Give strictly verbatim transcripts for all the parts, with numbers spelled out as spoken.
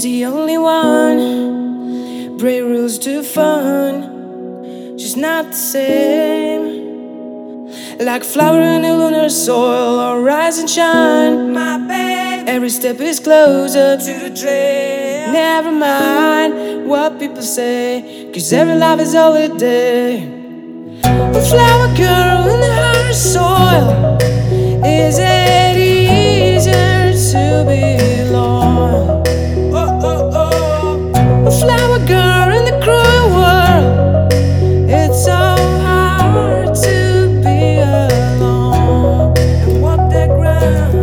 the only one. Break rules to fun, just not the same. Like a flower in the lunar soil, or rise and shine. My babe, every step is closer to the dream. Never mind what people say, 'cause every life is holiday. A flower girl in the hard soil, is it easier to belong? Oh, oh, oh. A flower girl in the cruel world, it's so hard to be alone and walk that ground.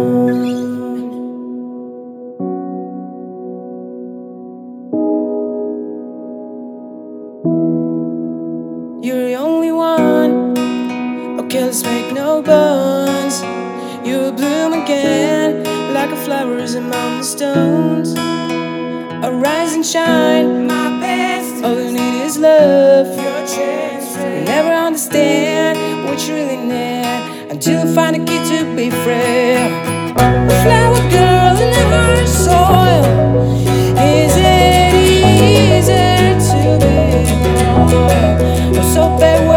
You're the only one. Okay, let's make no bones. You'll bloom again, like a flowers among the stones. Arise and shine, my best. All you need is love. Your chance. You never understand what you really need until you find a key to be free. A flower girl in the hard soil, is it easier to be born? Or so bad.